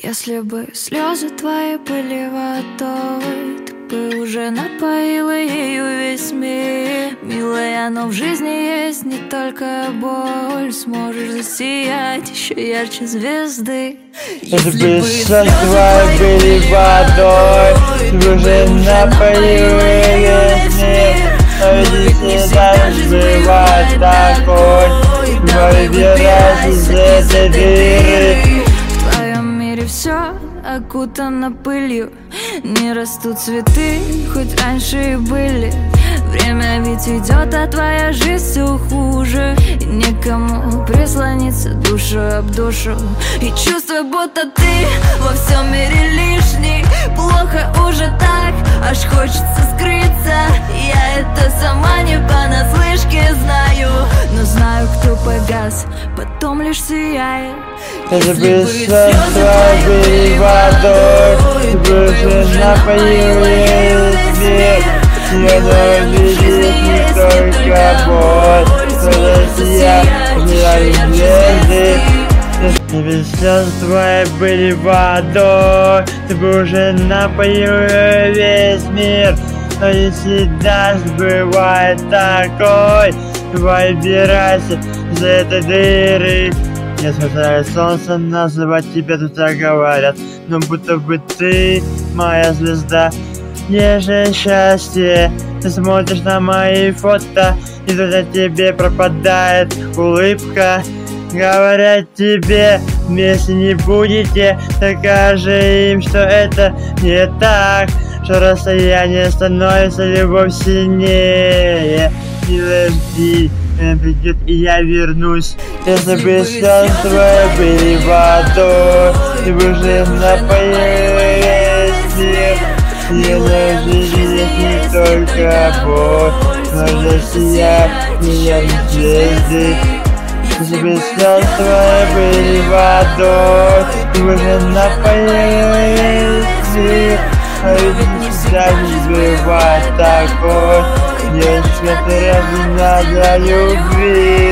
Если бы слезы твои были водой, ты бы уже напоила ею весь мир. Милая, но в жизни есть не только боль. Сможешь засиять еще ярче звезды. Если бы слезы твои были водой, ты бы уже напоила весь мир. Но ведь не всегда бывает такой. Выбирайся из этой дыры. Все окутано пылью, не растут цветы, хоть раньше и были. Время ведь идет, а твоя жизнь все хуже. И некому прислониться душу об душу. И чувство, будто ты во всем мире лишний. Плохо уже так, аж хочется скрыться. Я это сама не понаслышке знаю, но знаю, кто погас, потом лишь сияет. Если бы слезы твои были водой, ты бы уже напоила весь мир. Я видишь не только боль, но засияли звезды. Если бы слезы твои были водой, ты бы уже напоила весь мир. Но не всегда бывает такой. Выбирайся из этой дыры. Несмотря на солнце, называть тебя тут так говорят, но будто бы ты моя звезда. Нежное счастье, ты смотришь на мои фото, и тут на тебе пропадает улыбка. Говорят тебе, вместе не будете, скажи им, что это не так, что расстояние становится любовь сильнее. Не жди, придет и я вернусь. Если бы слезы твои были водой, ты бы уже напоила весь мир. Я жизнь не только боль, но засияли звезды. Если бы слезы твои были водой, ты бы уже напоила весь мир. А ведь не всегда не бывает такой. Девочка, ты разве надо любви?